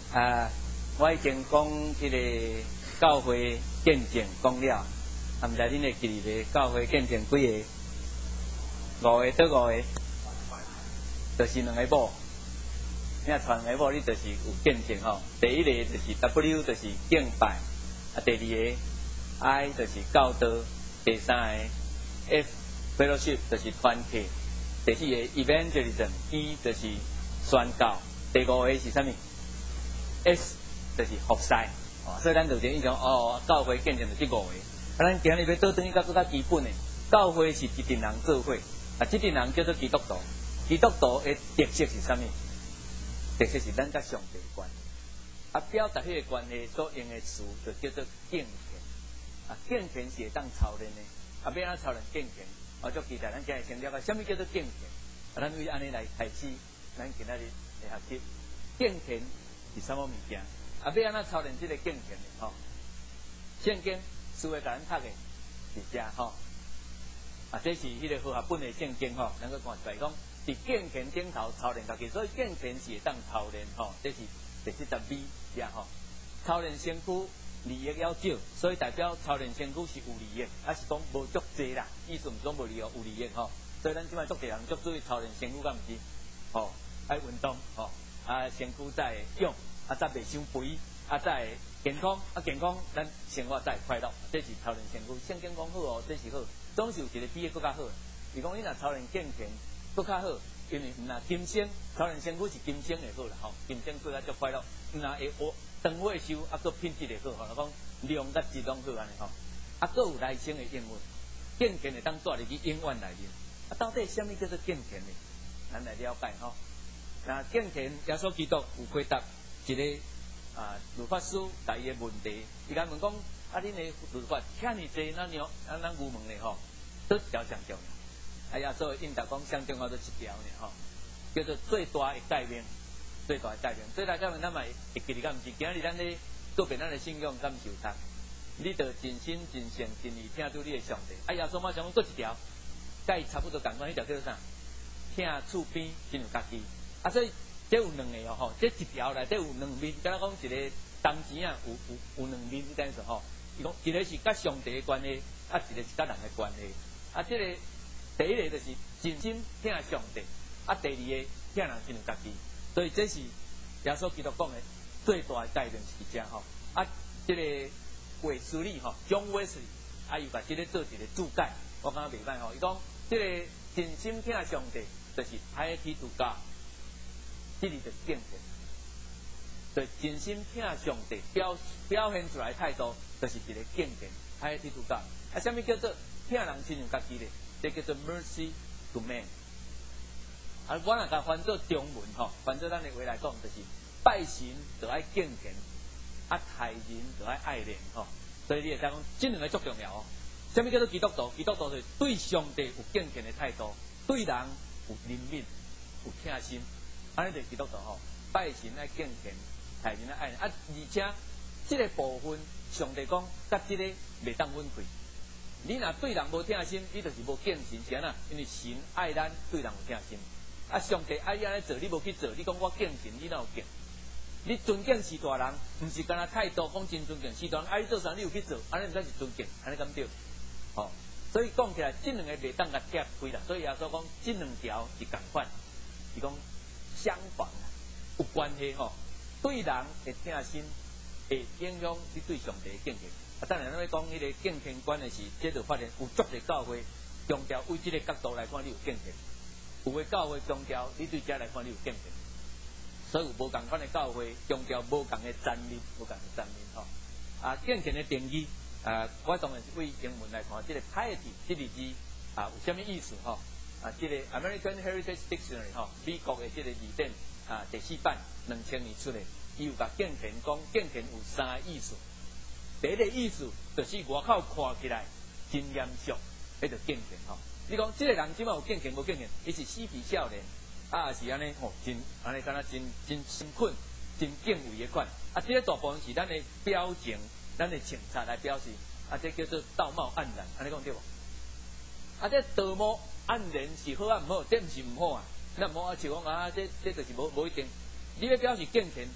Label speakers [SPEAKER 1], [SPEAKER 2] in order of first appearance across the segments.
[SPEAKER 1] 我已经讲迄个教会见证讲了，毋知恁会记咧？教会见证几个？5个倒5个，就是2个某。你若传2个某，你就是有见证吼。第一个就是 W， 就是敬拜；第二个 I 就是教导；第三个 F fellowship 就是团契；第四个 evangelism，E 就是宣教；第5个是啥物 ？S 就是服侍。所以咱就有印象教会见证就这5个。咱今日要倒转去到更加基本的，教会是一群人做伙，这群人叫做基督徒。基督徒的特色是啥物？特色是咱甲上帝的关系。表达迄个关系所用的词就叫做敬虔。敬虔是会当操练的。要安怎操练敬虔？足期待咱今日先了解什么叫做敬虔。咱为安尼来开始，咱今仔日的学习。敬虔是什么物件？要安怎操练这个敬虔的？圣经书会甲咱读的是这这是迄个和合本的圣经咱去看出来讲，伫敬虔顶头操练家己，所以敬虔是会当操练这是第72这操练身躯利益要少，所以代表操练身躯是有利益，是讲无足济啦，意思毋是讲无利益，有利益所以咱即摆足侪人足注意操练身躯，敢毋是？爱运动身躯才会勇，才袂伤肥，才会健康，健康咱生活才会快乐，这是操练身躯。圣经讲好这是好，总是有一个比更较好。是讲你若操练敬虔更较好，因为若今生操练身躯是今生会好啦今生做甲足快乐，若会长岁寿佫品质会好讲量甲质拢好安尼佫有来生的应运，敬虔会当带入去永远内面。到底什么叫做敬虔呢？咱来了解那敬虔，耶稣基督有回答一个律法师第一个问题，伊甲问讲恁的律法遐尼济，咱愚问咧倒一条上重要？耶稣应答讲上重要就一条呢叫做最大的诫命，最大的诫命。最大诫命咱嘛会记得敢毋是？今日咱咧做遍咱的信仰敢是有读？你着真心真性真意听主你的上帝。耶稣马上讲，搁一条，甲伊差不多共款，迄条叫做啥？听厝边亲像家己。所以这有2个这一条内底有2面，敢若讲一个铜钱有2面，你等于说伊讲一个是甲上帝的关系，一个是甲人的关系。这个第一个就是真心听上帝，第二个听人亲像家己。所以这是耶稣基督讲的最大的诫命是这这个卫斯理John Wesley，又把这个做一个注解，我感觉袂歹伊讲这个真心听上帝，就是 piety to God。这里就是敬虔，就真心听上帝表现出来的态度，就是一个敬虔。piety to God。什么叫做听人亲像家己咧？这叫做 mercy to man。我若甲翻做中文翻做咱的话来讲，就是拜神就爱敬虔，待人就爱爱怜所以你会知讲，这2个足重要什么叫做基督徒？基督徒就是对上帝有敬虔的态度，对人有怜悯，有疼心。安尼就是基督徒拜神爱敬虔，待人爱怜。而且这个部分，上帝讲，甲这个袂当分开。你若对人无疼心，你就是无敬神，是安怎？因为神爱咱，对人有疼心。上帝爱你安尼做，你无去做，你讲我敬神，你哪有敬？你尊敬是大人，毋是干那态度讲真尊敬，是大人爱你做啥，你有去做，安尼才是尊敬，安尼敢对？所以讲起来，这2个袂当甲拆开啦。所以耶稣讲，这2条是共款，是讲相反有关系对人会疼心，会影响你对上帝的敬虔。当然，咱要讲迄个敬虔观的是，这就发现有足侪教会强调为这个角度来看，你有敬虔；有的教会强调你对这来看，你有敬虔。所以有无共款的教会强调无共的层面，无共的层面敬虔的定义我当然是为英文来看，这个 piety 这个字有什么意思这个 American Heritage Dictionary 美国的这个字典第4版2000年出的，伊有甲敬虔讲，敬虔有3个意思。第一个意思就是外口看起来真严肃，迄就敬虔你讲这个人即摆有敬虔无敬虔？伊是嬉皮笑脸是安尼真安尼敢若真诚恳、真敬畏的款。这个大部分是咱的表情、咱的穿插来表示。这叫做道貌岸然，安尼讲对无？这道貌岸然是好毋好？这毋是毋好咱毋好像讲这就是无一定。你要表示敬虔，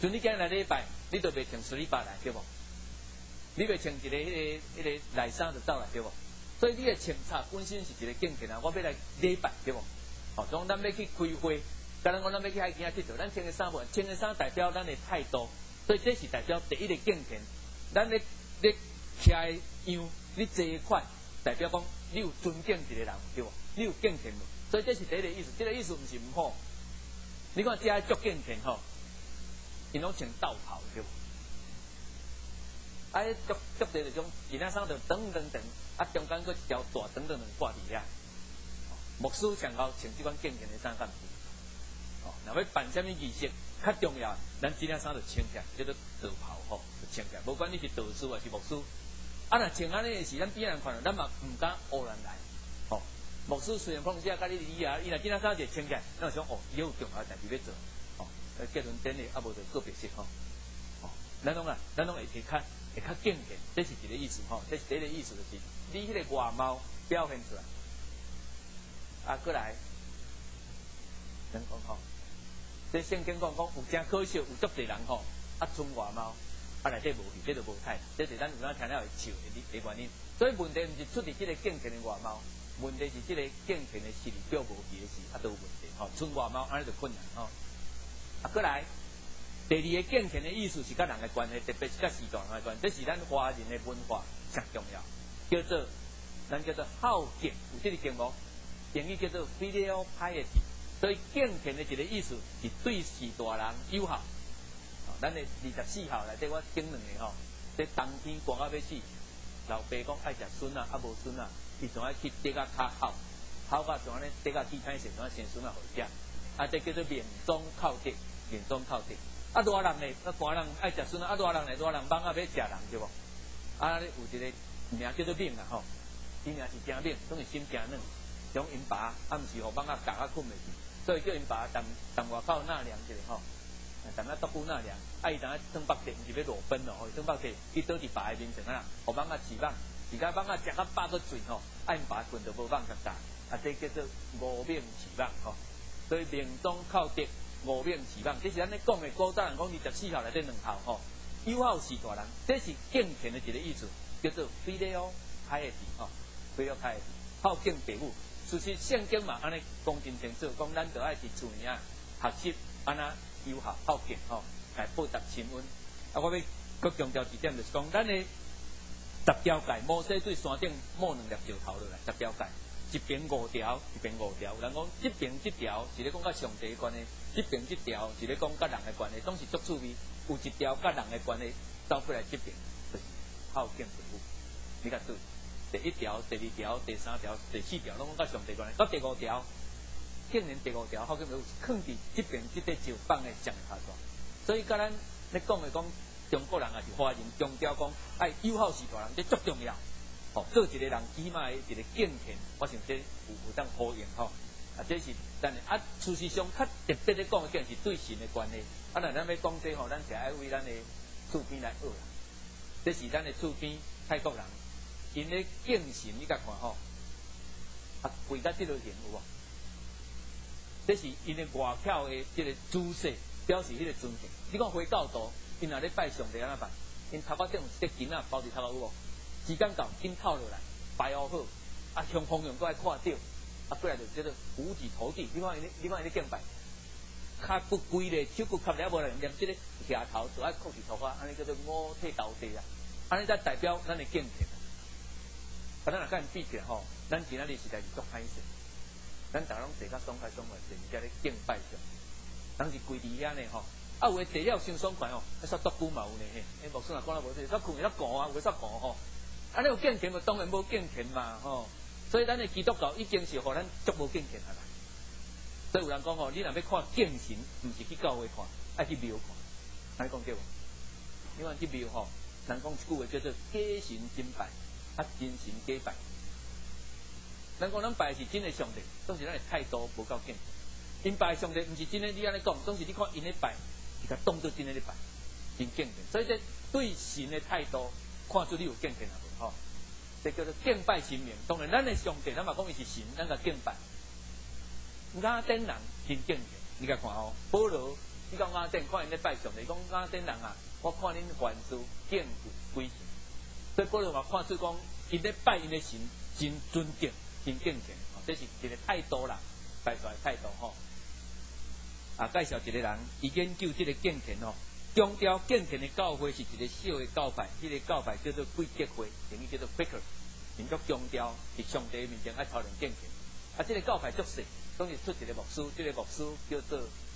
[SPEAKER 1] 像你今日来礼拜，你都袂穿水巴来对无？你袂穿一个迄个内衫就走来对无？所以你的穿插本身是一个敬虔啊！我要来礼拜对无？哦，从咱要去开会，假如讲咱要去海边啊佚佗，咱穿个衫无？穿个衫代表咱的态度，所以这是代表第一个敬虔。咱咧徛的样，你坐款，代表讲你有尊敬一个人对无？你有敬虔无？所以这是第一个意思。这个意思唔是唔好。你看这足敬虔吼，因拢穿道袍对无？啊，足多这种其他衫就长，啊，中间佫一条大长挂伫遐。牧师上高穿这款敬虔的衫干是？哦，若要办什么仪式，较重要，咱这件衫就穿起来，叫做道袍吼，就穿起来。无管你是道士还是牧师，啊，若穿安尼的是咱边人看到，咱嘛唔敢偶然来。哦，牧师虽然碰下甲你离啊，伊若这件衫就穿起来，咱想哦，伊有重要代志要做。哦，结论典礼啊，无就个别式吼。哦，咱拢会较敬虔，这是一个意思吼。这是第一个意思，就是你迄个外貌表现出来。啊，过来，咱讲吼，这圣经讲有真可惜，有足侪人吼，啊，剩外貌，啊，内底无去，这就无彩，这是咱有哪听了会笑的原因。所以问题毋是出伫这个敬虔的外貌，问题是这个敬虔的实力表无去的事，啊，都有问题吼。剩外貌安尼就困难吼。啊，过来，第二个敬虔的意思是甲人的关系，特别是甲时代人的关系，这是咱华人的文化上重要，咱叫做好敬，有这个敬无？英语叫做 filial piety， 所以敬虔的一个意思是对世大人友好。咱的24号内底我顶两个吼，这冬天寒到要死，老爸讲爱食笋啊，啊无笋啊，伊总爱去摘啊较好，好到像安尼摘啊去歹势，像生笋啊好食，啊这叫做命中靠德，命中靠德。啊大人呢，啊寒人爱食笋啊，啊大人呢，大人忙啊要食人对无？啊有一个名叫做命啊吼，伊名是真命，总是心真软。种因爸啊，毋是互放啊夹啊困袂去，所以叫因爸踮外口纳凉一个吼，踮啊独孤纳凉，啊伊踮啊装北地，毋是要裸奔咯，吼，装北地，伊倒伫爸的面前啊，互放啊饲放，饲甲放啊食甲饱个醉吼，啊因爸困着无放甲大，啊这叫做无命饲放吼，所以命中靠德，无命饲放，这是咱咧讲的古早人讲24号内底两号吼，友好是大人，这是敬虔的一个意思，叫做 filial piety 吼 ，filial piety， 好敬父母。事实圣经嘛，安尼讲真清楚，讲咱着爱伫厝里啊，学习安那友好好敬吼，来报答亲恩。啊，我要搁强调一点，就是讲咱的10条戒，摩西对山顶抹2粒石头落来，10条戒，一边5条，一边5条。有人讲这边这条是咧讲甲上帝的关系，这边这条是咧讲甲人的关系，总是足趣味。有一条甲人的关系走过来这边，就是好敬父母。你甲注意。第1条、第2条、第3条、第4条，拢讲甲上帝关系。到第5条，竟然第5条好像有放伫这边这块石板的上下段。所以，甲咱咧讲的讲，中国人也是华人强调讲，爱友好是大人，这足重要。哦，做一个人起码的一个敬虔，我想这有当呼应吼。啊，这是咱啊，事实上较特别咧讲的，竟然是对神的关系。啊，咱要讲这吼，咱是爱为咱的厝边来学啦。这是咱的厝边泰国人。因咧敬神，你甲看吼，啊，跪到这个形有无？这是因咧外口的这个姿势，表示迄个尊敬。你看回教徒，因若咧拜上帝安怎办？因头壳顶有一个金啊包伫头壳有无？时间到，紧套落来，摆好好，啊，向方向都爱看到，啊，过来就叫做五体投地。你看因咧敬拜，脚骨跪咧，手骨磕咧，无人念这个下头，就爱靠住头发，安尼叫做五体投地啊，安尼才代表咱的敬虔。啊，咱若甲因比起来吼，咱今仔日实在是足歹势。咱逐个拢坐较爽快，坐伫遮咧敬拜上，当时跪伫遐呢吼，啊有诶坐了伤爽快吼，啊煞足久嘛有呢嘿，牧师若讲了无错，煞困煞寒啊，有诶煞寒吼，安尼有敬虔无？当然无敬虔嘛吼，所以咱诶基督教已经是互咱足无敬虔啊啦。所以有人讲吼，你若要看敬神，毋是去教会看，爱去庙看，安尼讲对无？因为去庙吼，人讲一句话叫做假神真拜。啊，真神假拜，咱讲咱拜是真的上帝，总是咱的态度无够敬。因拜上帝毋是真的，你安尼讲，总是你看因咧拜，是甲当作真的咧拜，真敬虔。所以这对神的态度，看出你有敬虔啊无吼？这叫做敬拜神明。当然，咱的上帝，咱嘛讲伊是神，咱甲敬拜。雅典人真敬虔，你甲看吼，保罗你讲雅典看因咧拜上帝，讲雅典人啊，我看恁凡事敬有几神，所以保罗嘛看出讲，因咧拜因咧神真尊敬、真敬虔，这是一个态度啦，拜出来态度吼。啊，介绍一个人，伊研究这个敬虔吼，强调敬虔的教会是一个小的教派，这个教派叫做贵结会，等于叫做 Quaker， 民族强调伫上帝面前爱操练敬虔。啊，这个教派足细，当时出一个牧师，这个牧师叫做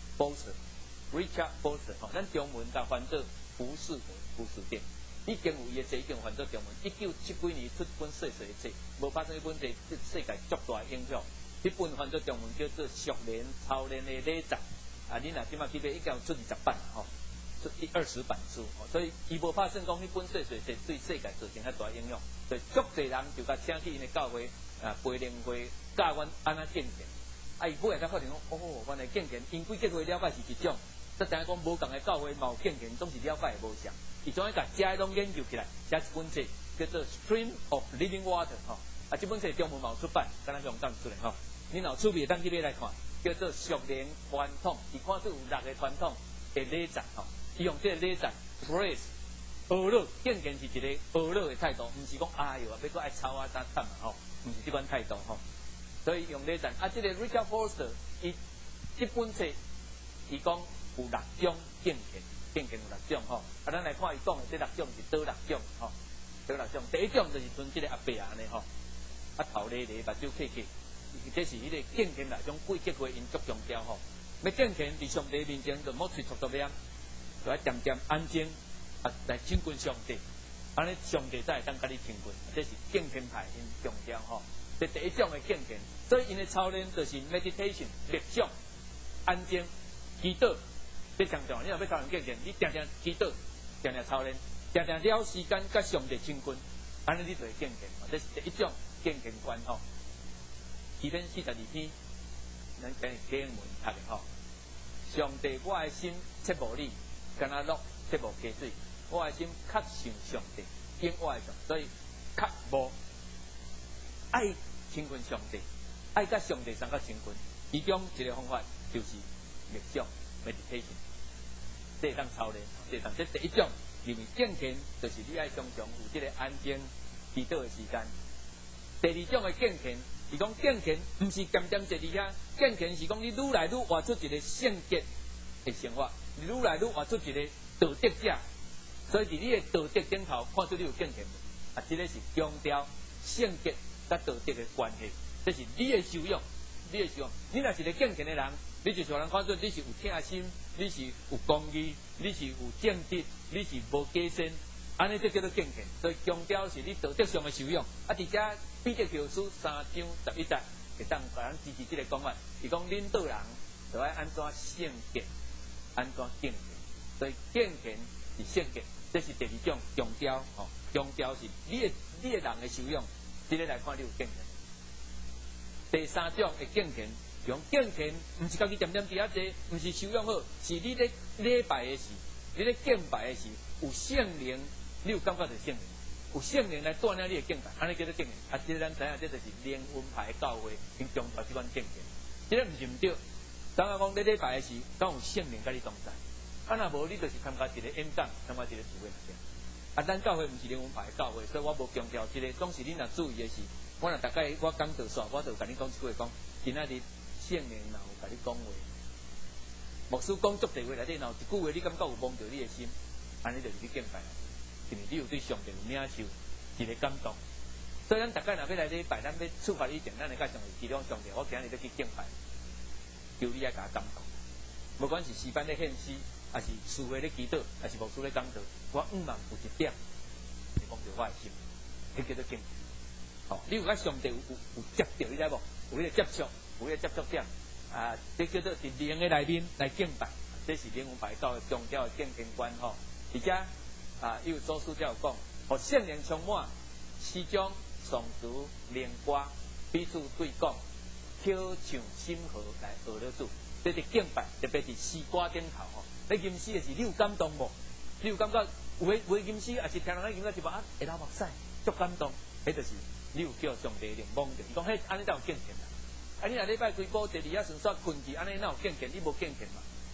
[SPEAKER 1] Richard Foster， 吼，咱中文甲翻做浮士德、浮士典。已经有伊的册，已经翻做中文。1970几年出一本细细的册，无发生一本对世界足大的影响。迄本翻做中文叫做《熟练操练的礼赞》。啊，你若即马去买，已经有出20版吼，出20版书。所以伊无拍算讲迄本细细册对世界造成遐大影响。所以足侪人就甲请去因的教会啊培灵会教阮安怎敬虔。啊，伊尾来才发现讲，哦，原来敬虔因贵结会了解是一种。则知影讲无共的教会嘛有敬虔，总是了解会无像。伊总爱甲遮拢研究起来，写一本册叫做《Stream of Living Water》吼。啊，这本册中文嘛有出版，敢若用当出来吼。你若有趣味，当去买来看，叫做熟练传统。伊看出有6个传统的礼赞吼。伊用这个礼赞 praise 阿乐，敬虔是一个阿乐的态度，毋是讲哎哟，要搁爱吵啊啥惨嘛吼，毋是这款态度吼。所以用礼赞啊，这个 Richard Foster 伊这本册伊讲。有6种敬虔，敬虔有6种吼。啊，咱来看伊讲的这6种是倒6种吼？倒6种，第一种就是像这个阿伯安尼吼，啊头咧咧，目睭起起，这是迄个敬虔内种贵结会因足强调吼。要敬虔伫上帝面前，就莫喙戳戳念，就要渐渐安静啊来亲近上帝，安尼上帝才会当甲你亲近。这是敬虔派因强调吼。这第一种的敬虔，所以因的操练就是 meditation 冥想、安静、祈祷。这强调，你若要操练敬虔，你常常祈祷，常常操练，常常了时间甲上帝亲近，安尼你就会敬虔。这是第一种敬虔观吼。诗篇42篇，咱今日经文读的吼。上帝，我的心切无你，敢若落切无溪水。我的心较想上帝，敬我的上，所以较无爱亲近上帝，爱甲上帝相较亲近。其中一个方法就是冥想 meditation。这当操练，这第一种，因为敬虔就是你爱常常有这个安静祈祷的时间。第二种的敬虔是讲敬虔，不是渐渐坐伫遐，敬虔是讲你愈来愈活出一个圣洁的生活，你愈来愈活出一个道德者。所以伫你的道德顶头看出你有敬虔啊，这个是强调圣洁甲道德的关系，这是你的修养，你的修养。你若是个敬虔的人。你就是让人看出你是有疼心，你是有公义，你是有正直，你是无假善，安尼这叫做敬虔。所以强调是你道德上的修养。啊，伫遮彼得教书3章11节，会当甲人支持这个讲法。是讲领导人就要安怎圣洁，安怎敬虔。所以敬虔是圣洁，这是第二种强调吼。强调是你的人的修养，这个来看你有敬虔。第三种的敬虔。用敬虔，毋是家己点点伫遐坐，毋是修养好，是你咧礼拜的时，你咧敬拜的时，有圣灵，你有感觉到圣灵，有圣灵来带领你的敬拜，安尼叫做敬虔。啊，这咱知影，这就是灵恩派的教会，因强调这款敬虔。这个毋是毋对，当然讲咧礼拜的时，敢有圣灵甲你同在，啊，若无你就是参加一个演讲，参加一个聚会尔。啊，咱教会毋是灵恩派的教会，所以我无强调这个。总是你若注意的是，我若大概我讲道煞，我就甲你讲一句话，讲今仔日。圣灵若有甲你讲话，牧师讲足地话内底，若有一句话你感觉有摸着你的心，安尼就是去敬拜，因为你有对上帝有领受一个感动。所以咱大概若要来礼拜，咱要出发以前，咱会甲上帝祈祷上帝，我今日要去敬拜，求你来甲我感动。无管是诗班咧献诗，还是聚会咧祈祷，还是牧师咧讲道，我毋茫有一点是摸着我的心，迄叫做敬。哦，你有甲上帝有接着，你知无？有迄个接触。有个接触点啊，这叫做伫灵的内面来敬拜，这是灵恩派教的宗教的敬虔观吼。而且啊，有祖师教讲，互圣灵充满，诗章、颂词、灵歌，彼此对讲，口唱心和来学了主。这是敬拜，特别是诗歌顶头吼。你吟诗的是你有感动无？你有感觉有吟诗，也是听人咧吟到一把会流目屎，足感动。迄就是你有叫上帝灵蒙着，伊讲迄安尼才有敬虔啦。啊！你若礼拜规补坐伫遐顺煞困去，安尼哪有敬虔？你无敬虔嘛？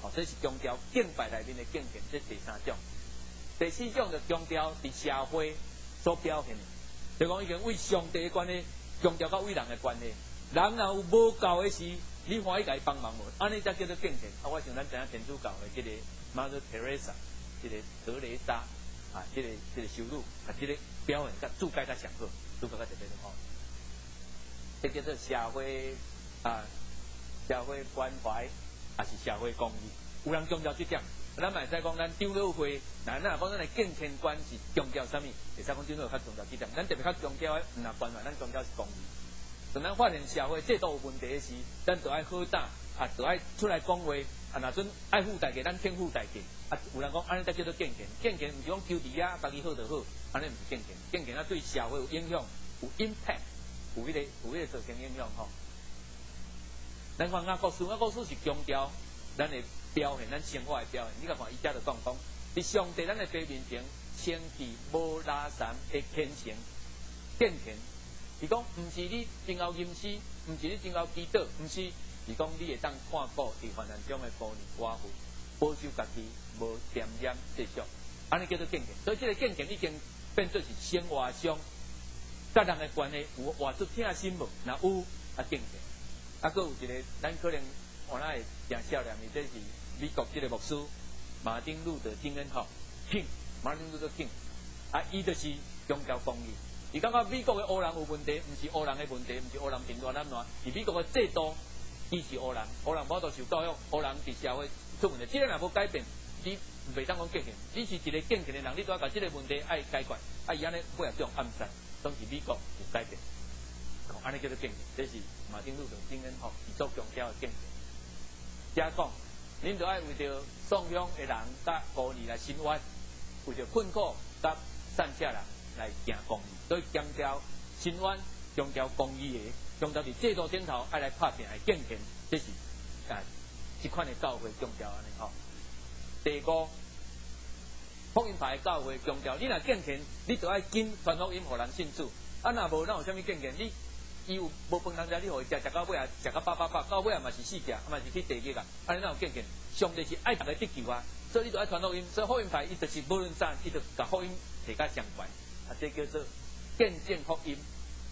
[SPEAKER 1] 哦，这是宗教敬拜内面的敬虔，这第三种。第四种就宗教伫社会所表现的，就讲已经为上帝的关系，宗教甲为人的关系。人若有无够的时，你欢喜甲伊帮忙无？安尼才叫做敬虔。啊，我想咱知影天主教的这个 Mother Teresa， 这个德蕾莎啊，这个修女啊，这个表现甲注解甲上好，注解甲特别好。这叫做社会啊，社会关怀，也是社会公益。有人宗教这点，咱嘛会使讲咱长老会，咱讲咱的敬虔观是宗教啥物，会使讲长老较宗教这点。咱特别较宗教的，唔若关怀，咱宗教是公益。当咱发现社会制度有问题的时，咱就爱好打，啊，就爱出来讲话，啊，若准爱负代价，咱听负代价。啊，有人讲安尼才叫做敬虔，敬虔唔是讲求伫啊，家己好就好，安尼唔是敬虔。敬虔啊，对社会有影响，有 impact， 有迄个造成影响吼。咱看雅各书，雅各书是宗教咱的表现，咱生活的表现。你甲看伊遮就讲，伫上帝咱的地面前，称其无拉散的虔诚、敬虔。是讲，毋是你真后吟诗，毋是你真后祈祷，毋是，是讲你会当看顾伫患难中的孤儿寡妇，保守家己无沾染世俗，安尼叫做敬虔。所以，这个敬虔已经变做是生活上甲人的关系有活出疼心无？若有啊敬虔。啊，佫有一个，咱可能我那会诚少念，这是美国这个牧师马丁路德金恩吼 King， 马丁路德 King， 啊，伊就是宗教公义。伊感觉美国的黑人有问题，毋是黑人的问题，毋是黑人贫惰难乱，是美国的制度支持黑人，黑人无度受教育，黑人伫社会出问题。这个若无改变，你袂当讲敬虔，你是一个敬虔的人，你都要甲这个问题爱解决。啊，伊安尼配合这种暗示，当时美国有改变，安尼叫做敬虔。这是马丁路德金恩吼，是做宗教的敬虔。遮讲，恁就爱为着送养的人甲孤儿来伸冤，为着困苦甲善舍人来行公义。所以强调伸冤、强调公义的，强调伫制度顶头爱来拍拼的敬虔，这是这款的教会宗教安尼吼。第五，福音派的教会宗教，你若敬虔，你就爱紧传福音，互人信主。啊，若无，咱有啥物敬虔？你伊有无饭通食，你互伊食到尾啊，食到饱，到尾啊嘛是死食，嘛是去地狱啊。安尼哪有敬虔？上帝是爱大家得救啊，所以你就爱传福音。所以福音派伊就是无论啥，伊就甲福音提较上悬，啊，这叫做见证福音。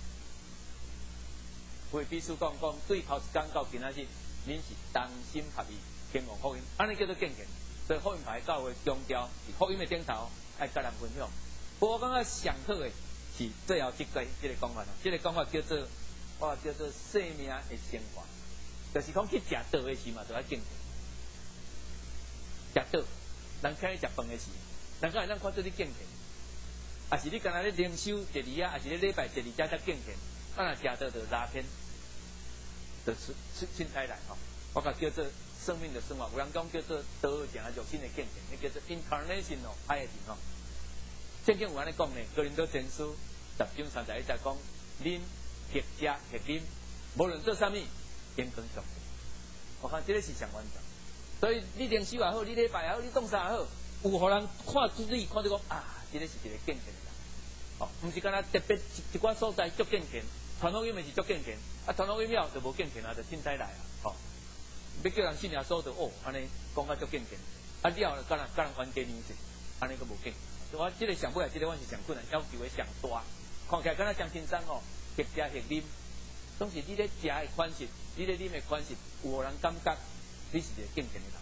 [SPEAKER 1] 为必须讲对头一天到今仔日，恁是同心合意敬奉福音，安尼叫做敬虔。所以福音派教会强调是福音的顶头，爱甲人分享。不过我感觉上好的是最后这个讲法，这个讲法叫做生命的升华，就是讲去食道的时嘛，就要敬虔。食道，人请你食饭的时，人讲咱看做你敬虔，啊是你刚才咧灵修第二啊，还是咧礼拜第二才才敬虔，啊若食道就拉偏，就是凊彩来吼。我甲叫做生命的升华，有人讲叫做道成肉身的敬虔，那叫做 incarnation 哦，piety 吼。圣经有安尼讲呢，哥林多前书10章31节讲，恁食食饮，无论做啥物，敬虔上帝。我看这个是上完整。所以你灵修也好，你礼拜也好，你创啥也好，有互人看出你看到讲啊，这个是一个敬虔的人。哦，毋是干那特别一寡所在足敬虔，传福音的是足敬虔，啊传福音了就无敬虔啊，就凊彩来啊，吼、哦。要叫人信耶稣就哦，安尼讲甲足敬虔，啊了甲人冤家面子，安尼个无敬。我这个上尾啊，这个我是上困难，要求的上大，看起来敢若上轻松哦，食食食啉，总是你咧食的款式，你咧啉的款式，有互人感觉你是一个敬虔的人。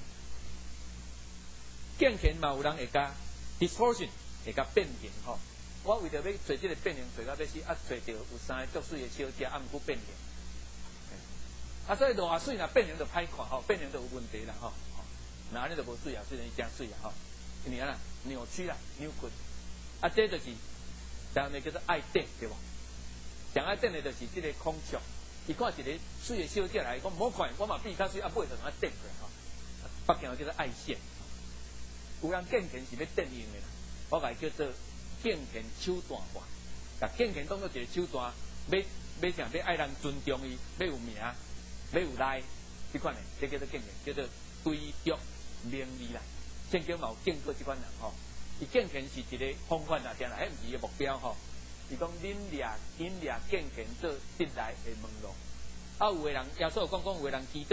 [SPEAKER 1] 敬虔嘛，有人会加 distortion， 会加变形吼。我为着要找这个变形，找到要死，啊，找到有3个足水的小姐，啊，毋过变形。啊，所以偌水若变形就歹看吼，变形就有问题啦吼。那安尼就无水啊，虽然伊真水啊吼，因为啊扭曲啦、扭曲。啊，这就是咱们叫做爱顶，对无？上爱顶的就是这个孔雀，伊看一个水的小姐来讲，唔好看，我嘛比较水，啊，尾就甲顶过吼。北京叫做爱线，有人敬虔是要顶用的啦，我甲伊叫做敬虔手段法，甲敬虔当做一个手段，要啥？要爱人尊重伊，要有名。要有来，这款的，这叫做敬虔，叫做追逐名利啦。圣经嘛有敬过这款人吼，伊敬虔是一个方法啦，定啦，迄毋是伊个目标吼。伊讲恁掠敬虔做进来的门路。啊，有个人耶稣讲有个人祈祷，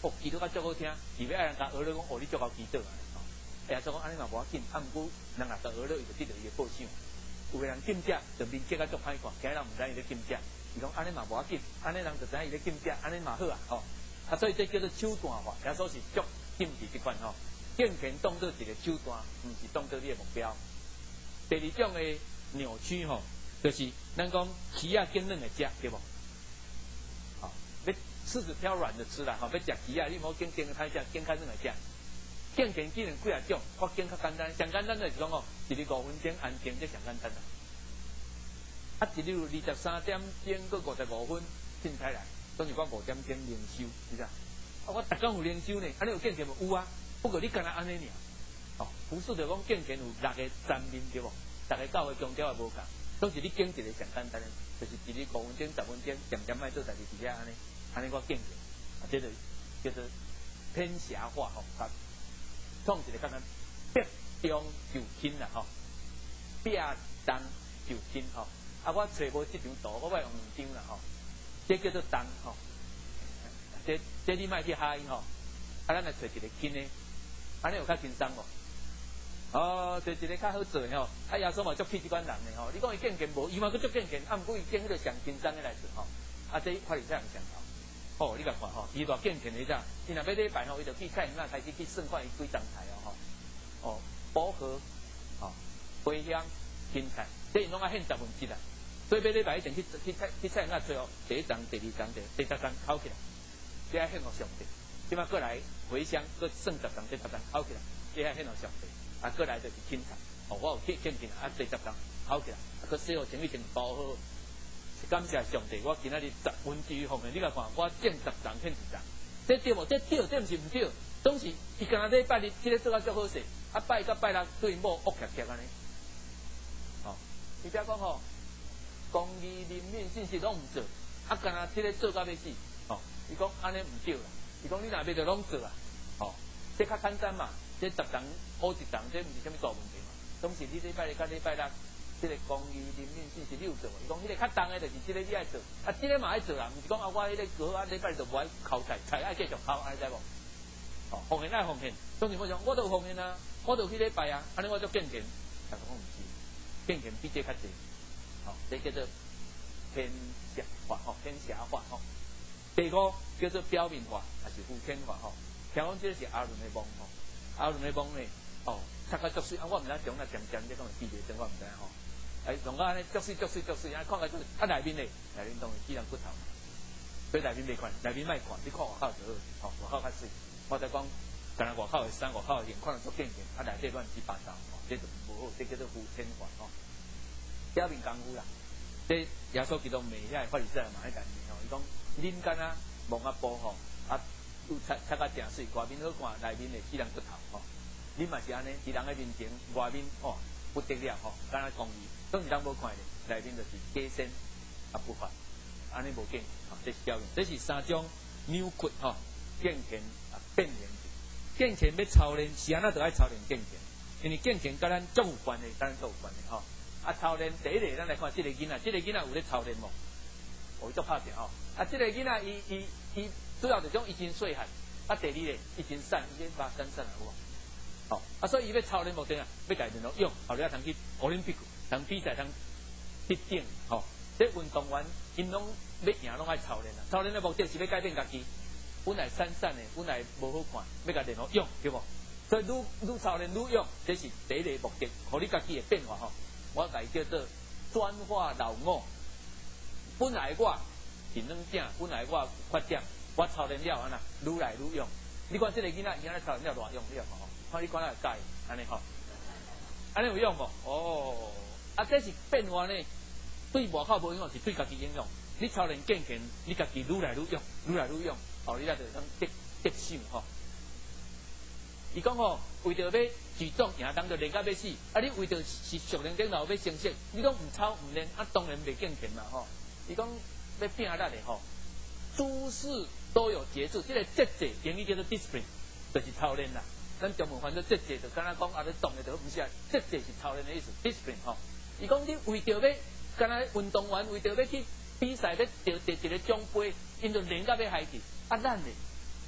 [SPEAKER 1] 哦，祈祷较足好听，伊要爱人甲学了讲，哦，你足够祈祷啊，吼，哎呀，所以讲安尼嘛无要紧，啊，毋过人若甲学了，伊就得到伊的报赏。有个人禁食，就面色较足歹看，其他人毋知伊咧禁食，伊讲安尼嘛无要紧，安尼人就知伊咧禁食，安尼嘛好啊，吼。啊，所以这叫做手段法，也说是足禁忌这款吼。敬虔当做一个手段，毋是当做你的目标。第二种的扭曲吼，就是咱讲鱼啊更嫩的食，对无？好，要柿子挑软的吃啦，吼，要食鱼啊，你莫更的太食，更较嫩的食。敬虔既然几啊种，我更较简单，上简单的是讲哦，一日5分钟安静，这上简单啦。啊，一日23点钟到55分，凊彩来，当时我5点钟灵修，是啥？啊，我逐工有灵修呢，安尼有敬虔无？有啊，不过你干那安尼尔，哦，不是就讲敬虔有6个层面对无？逐个教会宗教也无共，都是你敬一个上简单的，就是一日5分钟、10分钟，渐渐卖做代志伫遐安尼，安尼我敬虔，啊，这个叫做偏狭化吼，创一个刚刚壁中求亲啦吼，壁东求亲吼，啊，我找无这张图，我要用2张啦吼，这叫做东吼，这你莫去哈因吼，啊，咱来找一个亲的，安尼有较轻松无？哦，就一个较好做吼，啊，耶稣嘛足气这款人的吼，你讲伊敬虔无，伊嘛佫足敬虔，啊，毋过伊敬迄个上轻松的来做吼，啊，这发现啥人上头？哦，你甲看吼，伊偌敬虔的咋？伊若要礼拜吼，伊就去菜园啊开始去算看伊几张菜哦吼，哦，薄荷，哦，茴香、芹菜，这因拢爱献1/10啦。所以要礼拜一定去菜园啊，最后第1张、第2张、第10张考起来，这爱献互上帝。即摆过来茴香，搁剩10张、第10张考起来，这爱献互上帝。啊，过来就是芹菜，哦，我有去敬虔啊，第10张考起来，啊，搁洗好清理清包好。感谢上帝，我今仔日10分之一奉献，你来看，我种10张献1张，这对无？这对，这毋是毋对，总是伊干那礼拜日，即个做啊足好势，啊拜到拜六对某恶夹夹安尼，哦，伊遮讲吼，公义、人民、信息拢毋做，啊干那即个做到要死，哦，伊讲安尼毋对啦，伊讲你若要就拢做啊，哦，这较简单嘛，这10张乌1张，这毋是啥物大问题嘛，总是你礼拜日甲礼拜六。这个公益人民信息你有做，伊讲迄个较重的，就是这个你爱做，啊，这个嘛爱做啦，毋是讲啊，我迄个歌啊礼拜就无爱烤菜，菜爱继续烤，安尼知无？哦，奉献爱奉献，当然我讲我都有奉献啊，我都去礼拜啊，安尼我就敬虔，但是我毋是，敬虔比这较济，哦，这叫做偏狭化，吼，偏狭化，吼。第5叫做表面化，还是浮浅化，吼。听讲这是阿伦的梦，吼，阿伦的梦呢，哦，擦个足水，啊，我毋知中啊渐渐这讲记袂清，我毋知吼。哎，弄到安尼足水，啊，看起就是啊内面嘞，内面当然只人骨头，所以内面袂看，内面莫看，你看外口就好，吼，外口较水。我再讲，干那外口的衫，外口的形，看着足健健，啊内底乱七八糟，吼，这就无好，这叫做浮浅化，吼。表面功夫啦，这耶稣基督骂遐法利赛人嘛，迄个吼，伊讲恁干啊蒙啊布吼，啊有擦个正水，外面好看，内面嘞只人骨头，吼。恁嘛是安尼，伫人的面前，外面哦不得了，吼，干那公义。当时人无看咧，内面就是假仙啊不法，安尼无敬，吼，这是表面，这是3种扭曲，吼，敬虔啊变形。敬虔要操练，是安那就爱操练敬虔，因为敬虔甲咱足有关系，甲咱足有关系，吼。啊，操练第一个，咱来看这个囡仔，这个囡仔有咧操练无？哦，伊足拍拼吼。啊，这个囡仔伊主要就讲伊真细汉，啊，第二个伊真瘦，伊真把身瘦有无？哦，啊，所以伊要操练目的啊，要家己能用，后来通去奥林匹克。通比赛，通得奖，吼！这运动员因拢要赢，拢爱操练啊。操练的目的是要改变家己，本来散散的，本来无好看，要甲练好用，对无？所以愈操练愈用，这是第一个目的，互你家己的变化吼。我家叫做转化老我。本来我是软正，本来我发展，我操练了安那，愈来愈用。你看这个囡仔，伊安尼操练了偌用，你看吼，看你看哪会改，安尼吼，安尼有用无？哦。啊，这是变化呢，对外口无影响，是对家己影响。你操练敬虔，你家己愈来愈用，愈来愈用，哦，你才就当得胜吼。伊讲吼，为着要举重赢当着练到要死，啊，你为着是熟练顶头要成绩，你讲唔操唔练，啊，当然袂敬虔嘛吼。伊讲要拼力的吼，诸事都有节制，这个节制英语叫做 discipline， 就是操练啦。咱中文翻做节制，就敢若讲啊，你动的就唔是啊，节制是操练的意思 ，discipline 吼。伊讲你为着要，敢若运动员为着要去比赛，要得一个奖杯，因就练到要害去。啊，咱呢，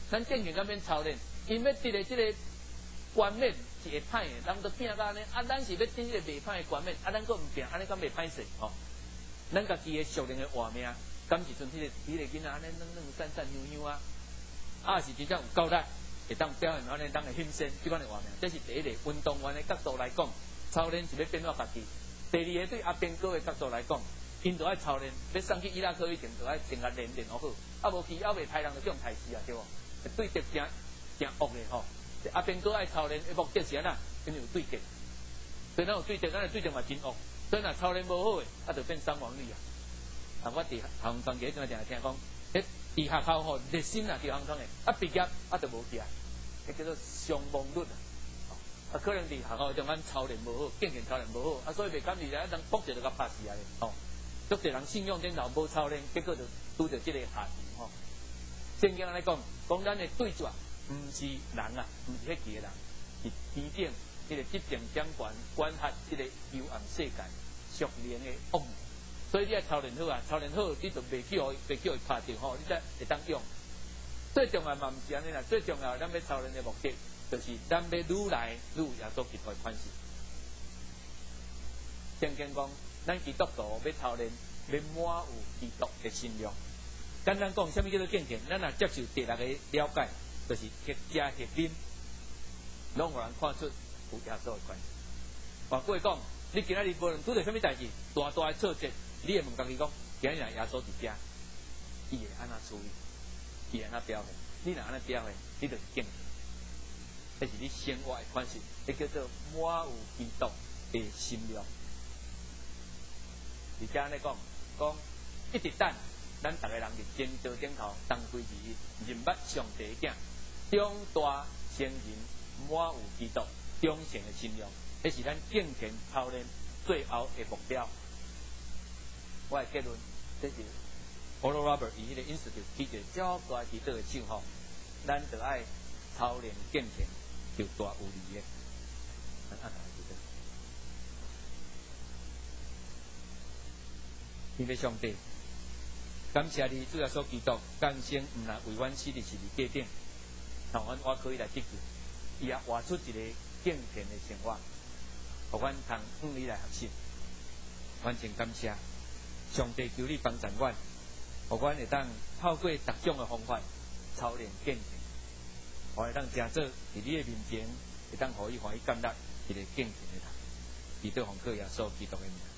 [SPEAKER 1] 咱健健敢免操练，因要得个这个冠冕是会歹的，人都拼到安尼，啊，咱是要得这个袂歹的冠冕，啊，咱佫毋拼，安尼敢袂歹势吼？咱家己的熟练的活命，敢是阵迄个囡仔安尼散香香啊，啊是真正有够力，会当表现安尼当个献身，即款的活命，这是第一个运动员的角度来讲，操练是要变化家己。第二个对阿兵哥的角度来讲，因就爱操练，要送去伊拉克以前就爱先甲练好好，啊无去后袂杀人就叫刣死啊，对无？对敌真恶的吼。阿兵哥爱操练，目的是安那，因为有对敌，所以咱有对敌，咱的对敌嘛真恶。所以若操练无好诶，啊就变伤亡率啊！啊，我伫航空专业阵常听讲，迄伫学校吼热心啊，伫航空诶，啊毕业啊就无去啊，迄叫做伤亡率啊！啊，可能伫学校中间操练无好，健健操练无好，啊所以袂敢伫咧人搏者就甲拍死啊咧，吼！足侪人信用顶头无操练，结果就拄着即个下场吼。正经来讲，讲咱的对决，毋是人啊，毋是迄期的人，是天顶。迄个执政掌权管辖迄个幽暗世界熟练的恶魔，所以你要操练好啊，操练好你就袂去伊拍着吼，你才会当用。最重要嘛毋是安尼啦，最重要咱要操练的目的，就是咱要愈来愈耶稣基督的款式。圣经讲，咱基督徒要操练，要满有基督的信仰。简单讲，什么叫做敬虔？咱若接受第六个了解，就是合家合宾，拢互人看出。有耶稣的关系。换句话讲，你今仔日无论拄着什么代志，大的挫折，你会问家己讲，今日耶稣伫遮，伊会安怎处理？伊会安怎表现？你若安怎表现，你就是敬虔。这是你生活的款式，这叫做满有基督的心量。而且安尼讲，一直等，咱逐个人伫真道顶头当归日，认捌上帝的囝，长大成人，满有基督。忠诚的信仰，这是咱敬虔操练最后的目标。我的结论，这是 Oral Roberts 以迄个 Institute 起一个较大基督的信号，咱就爱操练敬虔，就大有利的。咱按下记得，天父上帝，感谢你主要所基督，甘心毋但为阮死伫十字架顶，让我可以来得救，伊也活出一个。敬虔的生活，互阮通向你来学习，完全感谢上帝，求你帮助阮，互阮会当透过各种的方法操练敬虔，我会当真做伫你的面前，会当互伊欢喜感觉一个敬虔的人，祈祷奉靠耶稣基督的名。